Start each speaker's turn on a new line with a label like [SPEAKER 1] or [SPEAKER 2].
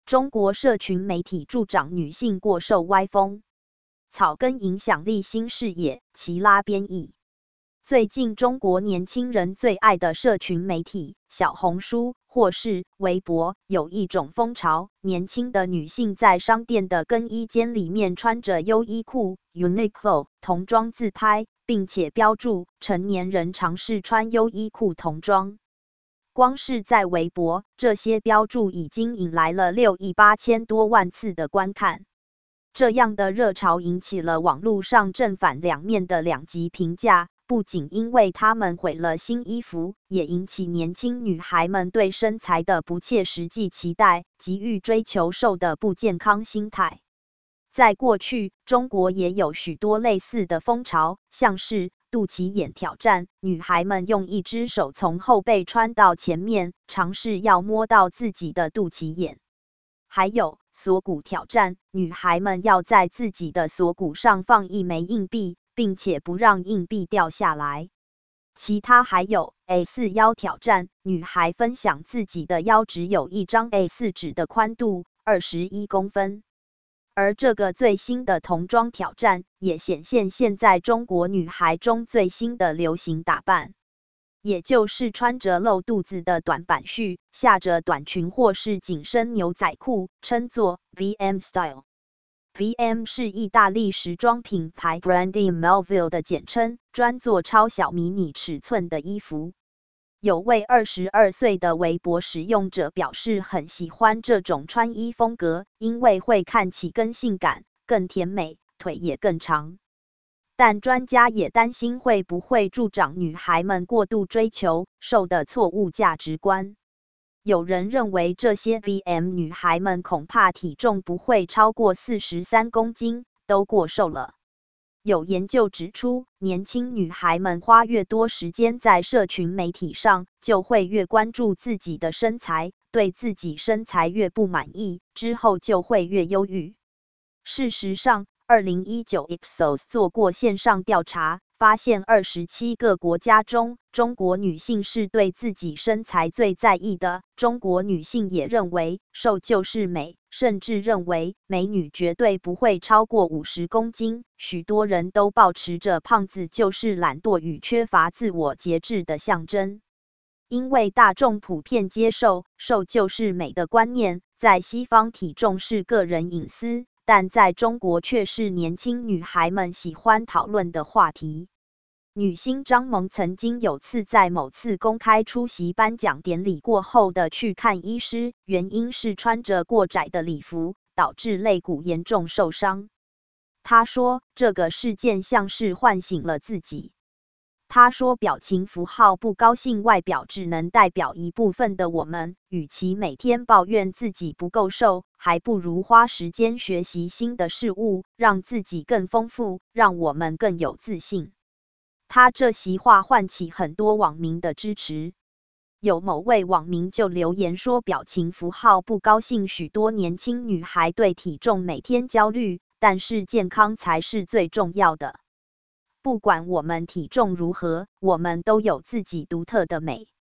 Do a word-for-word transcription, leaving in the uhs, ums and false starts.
[SPEAKER 1] 中国社群媒体助长女性过瘦歪风，草根影响力新视野，齐拉编译。最近中国年轻人最爱的社群媒体小红书或是微博有一种风潮，年轻的女性在商店的更衣间里面穿着优衣库 Uniqlo 童装自拍，并且标注成年人尝试穿优衣库童装。光是在微博，这些标注已经引来了六亿八千多万次的观看。这样的热潮引起了网络上正反两面的两极评价。不仅因为他们毁了新衣服，也引起年轻女孩们对身材的不切实际期待，急于追求瘦的不健康心态。在过去，中国也有许多类似的风潮，像是肚脐眼挑战，女孩们用一只手从后背穿到前面，尝试要摸到自己的肚脐眼。还有锁骨挑战，女孩们要在自己的锁骨上放一枚硬币，并且不让硬币掉下来。其他还有 A 四 腰挑战，女孩分享自己的腰只有一张 A 四 纸的宽度，二十一公分。而这个最新的童装挑战，也显现现在中国女孩中最新的流行打扮，也就是穿着露肚子的短版恤，下着短裙或是紧身牛仔裤，称作 V M Style。V M 是意大利时装品牌 Brandy Melville 的简称，专做超小迷你尺寸的衣服。有位二十二岁的微博使用者表示很喜欢这种穿衣风格，因为会看起更性感、更甜美，腿也更长。但专家也担心会不会助长女孩们过度追求瘦的错误价值观。有人认为这些 V M 女孩们恐怕体重不会超过四十三公斤，都过瘦了。有研究指出，年轻女孩们花越多时间在社群媒体上，就会越关注自己的身材，对自己身材越不满意，之后就会越忧郁。事实上，二零一九 Ipsos 做过线上调查，发现二十七个国家中，中国女性是对自己身材最在意的。中国女性也认为瘦就是美，甚至认为美女绝对不会超过五十公斤。许多人都抱持着胖子就是懒惰与缺乏自我节制的象征。因为大众普遍接受瘦就是美的观念，在西方体重是个人隐私，但在中国却是年轻女孩们喜欢讨论的话题。女星张萌曾经有次在某次公开出席颁奖典礼过后的去看医师，原因是穿着过窄的礼服，导致肋骨严重受伤。她说，这个事件像是唤醒了自己。她说，表情符号不高兴外表只能代表一部分的我们，与其每天抱怨自己不够瘦，还不如花时间学习新的事物，让自己更丰富，让我们更有自信。她这席话唤起很多网民的支持。有某位网民就留言说，表情符号不高兴许多年轻女孩对体重每天焦虑，但是健康才是最重要的。不管我们体重如何，我们都有自己独特的美。